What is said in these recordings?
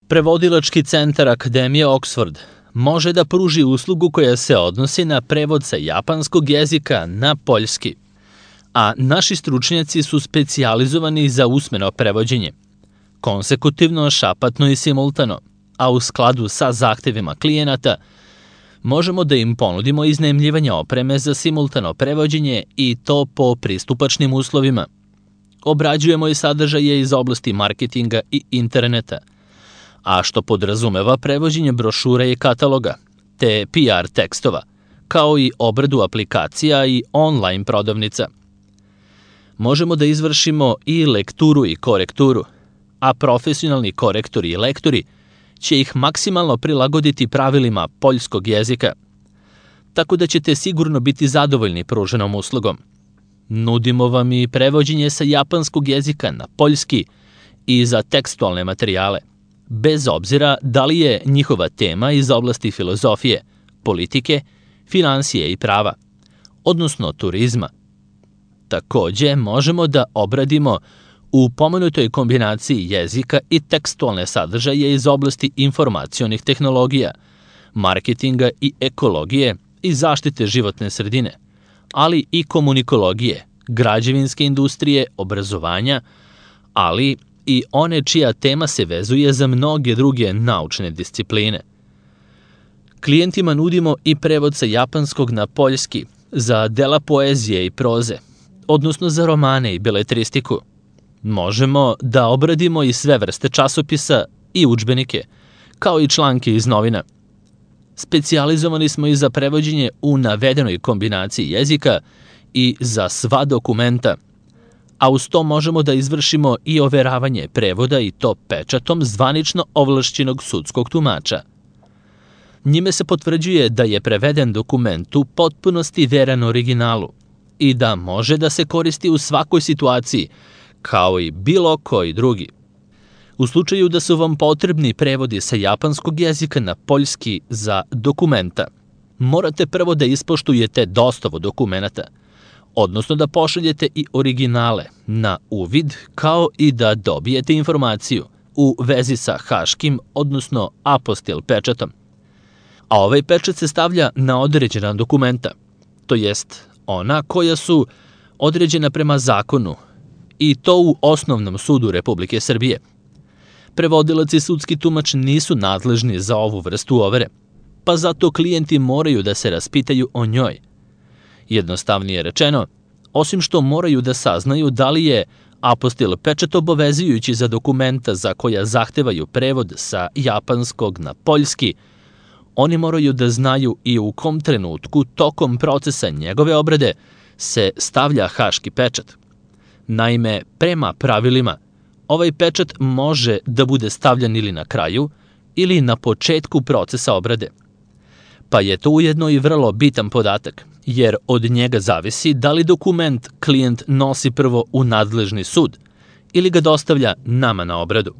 Prevodilački centar Akademije Oxford može da pruži uslugu koja se odnosi na prevod sa japanskog jezika na poljski, a naši stručnjaci su specijalizovani za usmeno prevođenje, konsekutivno, šapatno i simultano, a u skladu sa zahtevima klijenata možemo da im ponudimo iznajmljivanje opreme za simultano prevođenje i to po pristupačnim uslovima. Obrađujemo i sadržaje iz oblasti marketinga i interneta, a što podrazumeva prevođenje brošura i kataloga, te PR tekstova, kao i obradu aplikacija i online prodavnica. Možemo da izvršimo i lekturu i korekturu, a profesionalni korektori i lektori će ih maksimalno prilagoditi pravilima poljskog jezika, tako da ćete sigurno biti zadovoljni pruženom uslugom. Nudimo vam i prevođenje sa japanskog jezika na poljski i za tekstualne materijale, bez obzira da li je njihova tema iz oblasti filozofije, politike, finansije i prava, odnosno turizma. Takođe, možemo da obradimo u pomenutoj kombinaciji jezika i tekstualne sadržaje iz oblasti informacionih tehnologija, marketinga i ekologije i zaštite životne sredine, ali i komunikologije, građevinske industrije, obrazovanja, ali i one čija tema se vezuje za mnoge druge naučne discipline. Klijentima nudimo i prevod sa japanskog na poljski za dela poezije i proze, odnosno za romane i beletristiku. Možemo da obradimo i sve vrste časopisa i udžbenike, kao i članke iz novina. Specijalizovani smo i za prevođenje u navedenoj kombinaciji jezika i za sva dokumenta, a uz to možemo da izvršimo i overavanje prevoda i to pečatom zvanično ovlašćenog sudskog tumača. Njime se potvrđuje da je preveden dokument u potpunosti veran originalu i da može da se koristi u svakoj situaciji, kao i bilo koji drugi. U slučaju da su vam potrebni prevodi sa japanskog jezika na poljski za dokumenta, morate prvo da ispoštujete dostavu dokumenata, odnosno da pošaljete i originale na uvid, kao i da dobijete informaciju u vezi sa haškim, odnosno apostil pečatom. A ovaj pečat se stavlja na određena dokumenta, to jest ona koja su određena prema zakonu, i to u Osnovnom sudu Republike Srbije. Prevodilac i sudski tumač nisu nadležni za ovu vrstu overe, pa zato klijenti moraju da se raspitaju o njoj. Jednostavnije rečeno, osim što moraju da saznaju da li je apostil pečat obavezujući za dokumenta za koja zahtevaju prevod sa japanskog na poljski, oni moraju da znaju i u kom trenutku tokom procesa njegove obrade se stavlja haški pečat. Naime, prema pravilima, ovaj pečat može da bude stavljan ili na kraju ili na početku procesa obrade. Pa je to ujedno i vrlo bitan podatak, jer od njega zavisi da li dokument klijent nosi prvo u nadležni sud ili ga dostavlja nama na obradu.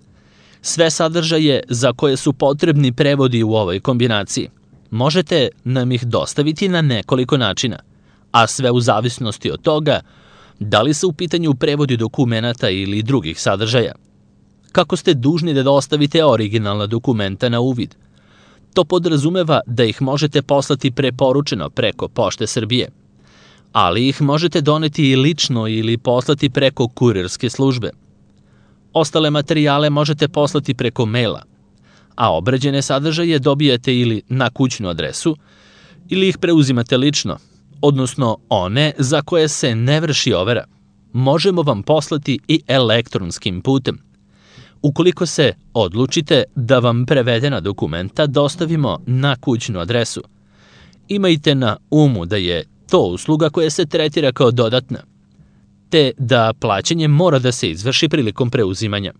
Sve sadržaje za koje su potrebni prevodi u ovoj kombinaciji možete nam ih dostaviti na nekoliko načina, a sve u zavisnosti od toga da li su u pitanju prevodi dokumenata ili drugih sadržaja. Kako ste dužni da dostavite originalna dokumenta na uvid? To podrazumeva da ih možete poslati preporučeno preko Pošte Srbije, ali ih možete doneti i lično ili poslati preko kurirske službe. Ostale materijale možete poslati preko maila, a obrađene sadržaje dobijate ili na kućnu adresu ili ih preuzimate lično, odnosno one za koje se ne vrši overa. Možemo vam poslati i elektronskim putem. Ukoliko se odlučite da vam prevedena dokumenta dostavimo na kućnu adresu, imajte na umu da je to usluga koja se tretira kao dodatna, te da plaćanje mora da se izvrši prilikom preuzimanja.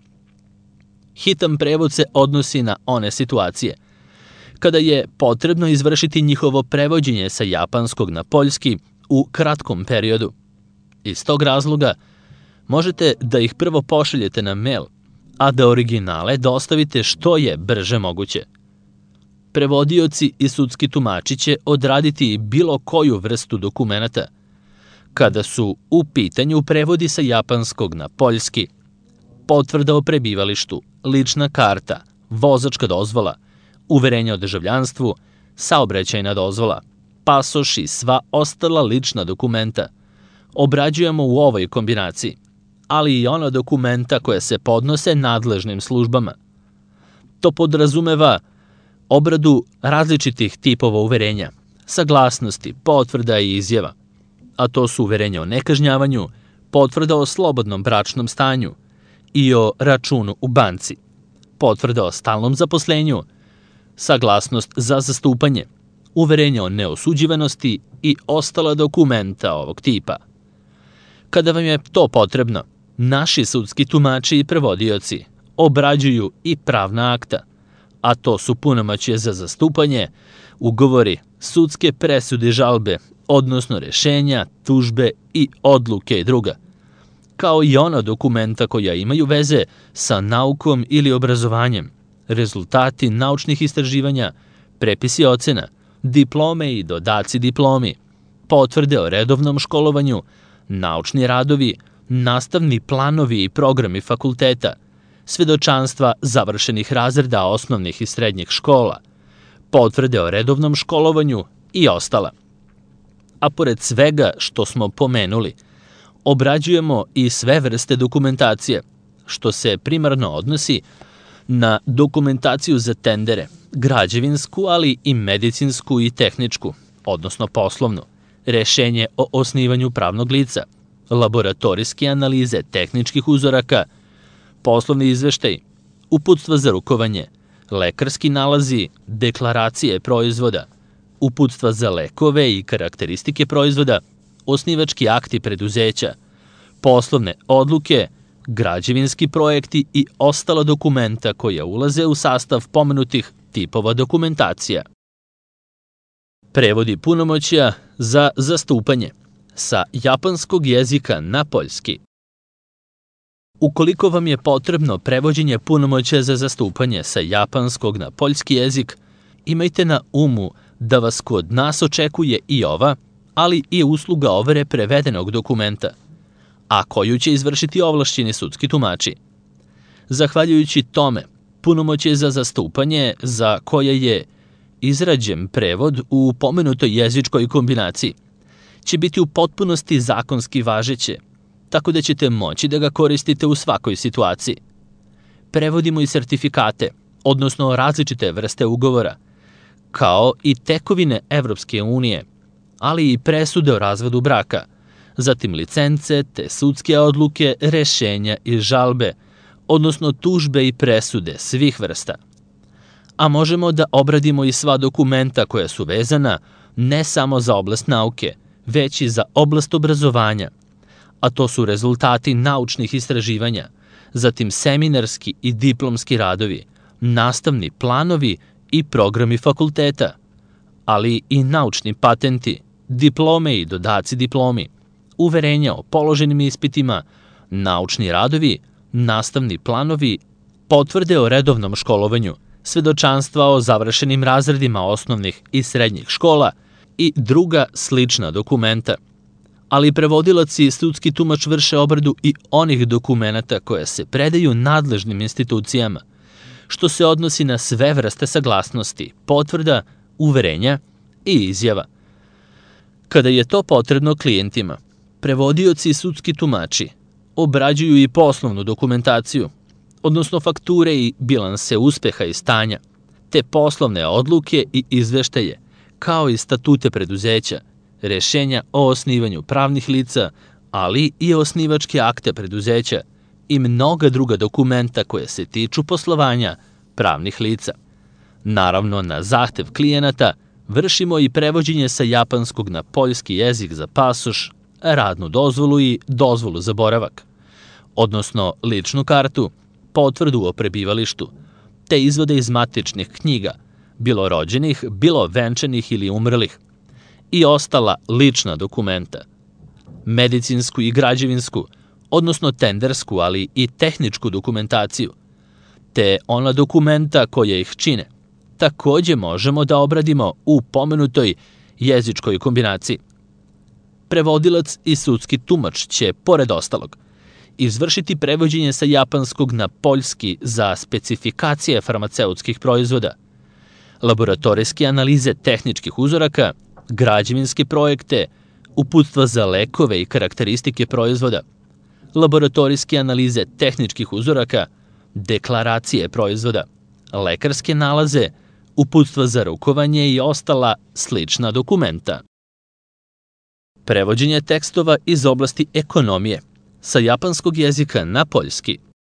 Hitan prevod se odnosi na one situacije kada je potrebno izvršiti njihovo prevođenje sa japanskog na poljski u kratkom periodu. Iz tog razloga možete da ih prvo pošaljete na mail, a da originale dostavite što je brže moguće. Prevodioci i sudski tumači će odraditi bilo koju vrstu dokumenata. Kada su u pitanju prevodi sa japanskog na poljski, potvrda o prebivalištu, lična karta, vozačka dozvola, uverenje o državljanstvu, saobraćajna dozvola, pasoš i sva ostala lična dokumenta obrađujemo u ovoj kombinaciji, ali i ona dokumenta koja se podnose nadležnim službama. To podrazumeva obradu različitih tipova uverenja, saglasnosti, potvrda i izjava, a to su uverenja o nekažnjavanju, potvrda o slobodnom bračnom stanju i o računu u banci, potvrda o stalnom zaposlenju, saglasnost za zastupanje, uverenje o neosuđivanosti i ostala dokumenta ovog tipa. Kada vam je to potrebno, naši sudski tumači i prevodioci obrađuju i pravna akta, a to su punomoćje za zastupanje, ugovori, sudske presude i žalbe, odnosno rešenja, tužbe i odluke i druga, kao i ona dokumenta koja imaju veze sa naukom ili obrazovanjem, rezultati naučnih istraživanja, prepisi ocena, diplome i dodaci diplomi, potvrde o redovnom školovanju, naučni radovi, nastavni planovi i programi fakulteta, svedočanstva završenih razreda osnovnih i srednjih škola, potvrde o redovnom školovanju i ostala. A pored svega što smo pomenuli, obrađujemo i sve vrste dokumentacije, što se primarno odnosi na dokumentaciju za tendere, građevinsku, ali i medicinsku i tehničku, odnosno poslovnu, rešenje o osnivanju pravnog lica, laboratorijske analize tehničkih uzoraka, poslovni izveštaj, uputstva za rukovanje, lekarski nalazi, deklaracije proizvoda, uputstva za lekove i karakteristike proizvoda, osnivački akti preduzeća, poslovne odluke, građevinski projekti i ostala dokumenta koja ulaze u sastav pomenutih tipova dokumentacija. Prevodi punomoćja za zastupanje sa japanskog jezika na poljski. Ukoliko vam je potrebno prevođenje punomoćja za zastupanje sa japanskog na poljski jezik, imajte na umu da vas kod nas očekuje i ova, ali i usluga overe prevedenog dokumenta, a koju će izvršiti ovlašćeni sudski tumači. Zahvaljujući tome, punomoćje za zastupanje za koje je izrađen prevod u pomenutoj jezičkoj kombinaciji će biti u potpunosti zakonski važeće, tako da ćete moći da ga koristite u svakoj situaciji. Prevodimo i sertifikate, odnosno različite vrste ugovora, kao i tekovine Evropske unije, ali i presude o razvodu braka, zatim licence te sudske odluke, rešenja i žalbe, odnosno tužbe i presude svih vrsta. A možemo da obradimo i sva dokumenta koja su vezana ne samo za oblast nauke, već i za oblast obrazovanja, a to su rezultati naučnih istraživanja, zatim seminarski i diplomski radovi, nastavni planovi i programi fakulteta, ali i naučni patenti, diplome i dodaci diplomi, uverenja o položenim ispitima, naučni radovi, nastavni planovi, potvrde o redovnom školovanju, svedočanstva o završenim razredima osnovnih i srednjih škola i druga slična dokumenta. Ali prevodilac i sudski tumač vrše obradu i onih dokumenata koje se predaju nadležnim institucijama, što se odnosi na sve vrste saglasnosti, potvrda, uverenja i izjava. Kada je to potrebno klijentima, prevodioci i sudski tumači obrađuju i poslovnu dokumentaciju, odnosno fakture i bilanse uspeha i stanja, te poslovne odluke i izveštaje, kao i statute preduzeća, rešenja o osnivanju pravnih lica, ali i osnivačke akte preduzeća i mnoga druga dokumenta koje se tiču poslovanja pravnih lica. Naravno, na zahtev klijenata vršimo i prevođenje sa japanskog na poljski jezik za pasoš, radnu dozvolu i dozvolu za boravak, odnosno ličnu kartu, potvrdu o prebivalištu, te izvode iz matičnih knjiga, bilo rođenih, bilo venčanih ili umrlih, i ostala lična dokumenta, medicinsku i građevinsku, odnosno tendersku, ali i tehničku dokumentaciju, te ona dokumenta koje ih čine, takođe možemo da obradimo u pomenutoj jezičkoj kombinaciji. Prevodilac i sudski tumač će, pored ostalog, izvršiti prevođenje sa japanskog na poljski za specifikacije farmaceutskih proizvoda, laboratorijske analize tehničkih uzoraka, građevinske projekte, uputstva za lekove i karakteristike proizvoda, laboratorijske analize tehničkih uzoraka, deklaracije proizvoda, lekarske nalaze, uputstva za rukovanje i ostala slična dokumenta. Prevođenje tekstova iz oblasti ekonomije sa japanskog jezika na poljski.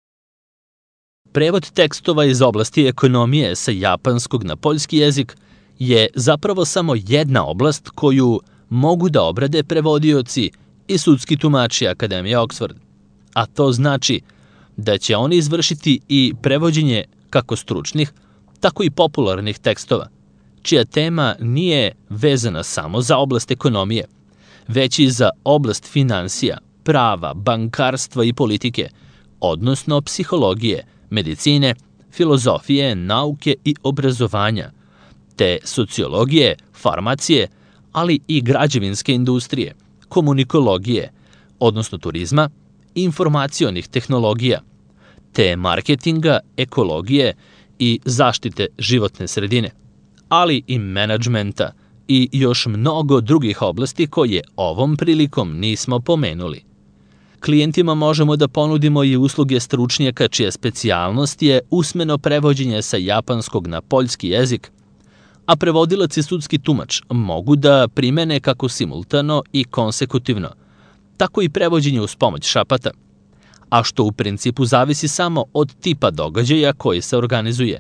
Prevod tekstova iz oblasti ekonomije sa japanskog na poljski jezik je zapravo samo jedna oblast koju mogu da obrade prevodioci i sudski tumači Akademije Oxford, a to znači da će oni izvršiti i prevođenje kako stručnih, tako i popularnih tekstova, čija tema nije vezana samo za oblast ekonomije, već i za oblast finansija, prava, bankarstva i politike, odnosno psihologije, medicine, filozofije, nauke i obrazovanja, te sociologije, farmacije, ali i građevinske industrije, komunikologije, odnosno turizma, informacionih tehnologija, te marketinga, ekologije i zaštite životne sredine, ali i menadžmenta i još mnogo drugih oblasti koje ovom prilikom nismo pomenuli. Klijentima možemo da ponudimo i usluge stručnjaka čija specijalnost je usmeno prevođenje sa japanskog na poljski jezik, a prevodilac i sudski tumač mogu da primene kako simultano i konsekutivno, tako i prevođenje uz pomoć šapata, a što u principu zavisi samo od tipa događaja koji se organizuje.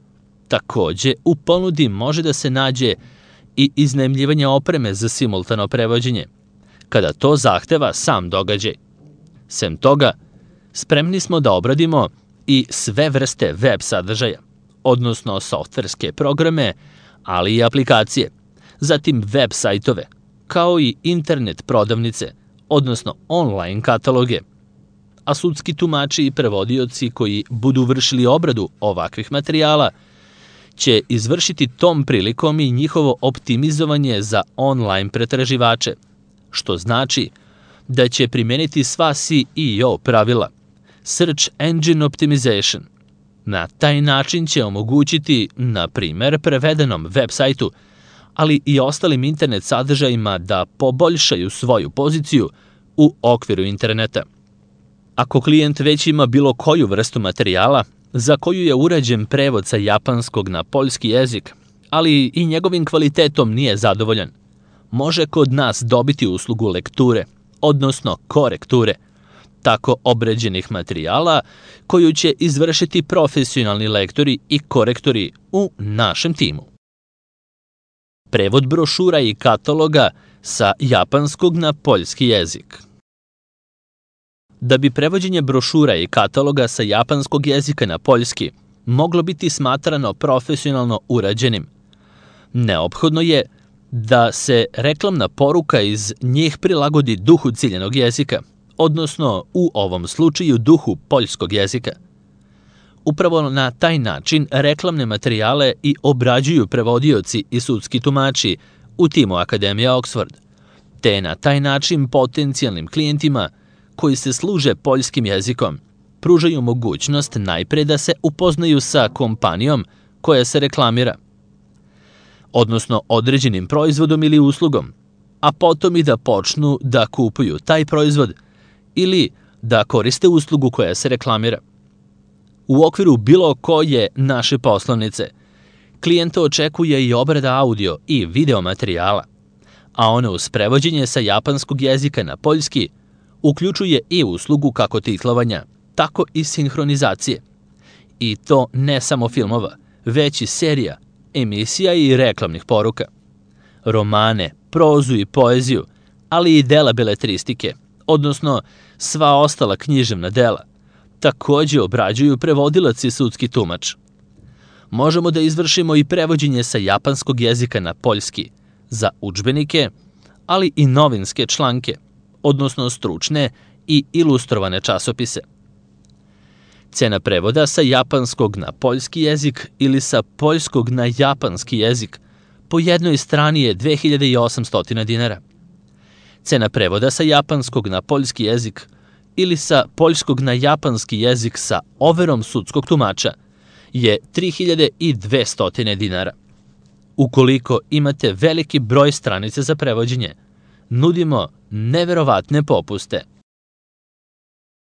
Takođe, u ponudi može da se nađe i iznajmljivanje opreme za simultano prevođenje, kada to zahteva sam događaj. Sem toga, spremni smo da obradimo i sve vrste web sadržaja, odnosno softverske programe, ali i aplikacije, zatim web sajtove, kao i internet prodavnice, odnosno online kataloge. A sudski tumači i prevodioci koji budu vršili obradu ovakvih materijala će izvršiti tom prilikom i njihovo optimizovanje za online pretraživače, što znači da će primeniti sva SEO pravila, Search Engine Optimization. Na taj način će omogućiti, na primer, prevedenom web sajtu, ali i ostalim internet sadržajima da poboljšaju svoju poziciju u okviru interneta. Ako klijent već ima bilo koju vrstu materijala za koju je urađen prevod sa japanskog na poljski jezik, ali i njegovim kvalitetom nije zadovoljan, može kod nas dobiti uslugu lekture, odnosno korekture, tako obrađenih materijala koju će izvršiti profesionalni lektori i korektori u našem timu. Prevod brošura i kataloga sa japanskog na poljski jezik. Da bi prevođenje brošura i kataloga sa japanskog jezika na poljski moglo biti smatrano profesionalno urađenim, neophodno je da se reklamna poruka iz njih prilagodi duhu ciljenog jezika, odnosno u ovom slučaju duhu poljskog jezika. Upravo na taj način reklamne materijale i obrađuju prevodioci i sudski tumači u timu Akademije Oxford, te na taj način potencijalnim klijentima koji se služe poljskim jezikom pružaju mogućnost najpre da se upoznaju sa kompanijom koja se reklamira, odnosno određenim proizvodom ili uslugom, a potom i da počnu da kupuju taj proizvod ili da koriste uslugu koja se reklamira. U okviru bilo koje naše poslovnice, klijenta očekuje i obrada audio i video materijala, a ono uz prevođenje sa japanskog jezika na poljski uključuje i uslugu kako titlovanja, tako i sinhronizacije. I to ne samo filmova, već i serija, emisija i reklamnih poruka. Romane, prozu i poeziju, ali i dela beletristike, odnosno sva ostala književna dela, takođe obrađuju prevodilac i sudski tumač. Možemo da izvršimo i prevođenje sa japanskog jezika na poljski za udžbenike, ali i novinske članke, odnosno stručne i ilustrovane časopise. Cena prevoda sa japanskog na poljski jezik ili sa poljskog na japanski jezik po jednoj strani je 2800 dinara. Cena prevoda sa japanskog na poljski jezik ili sa poljskog na japanski jezik sa overom sudskog tumača je 3200 dinara. Ukoliko imate veliki broj stranica za prevođenje, nudimo neverovatne popuste.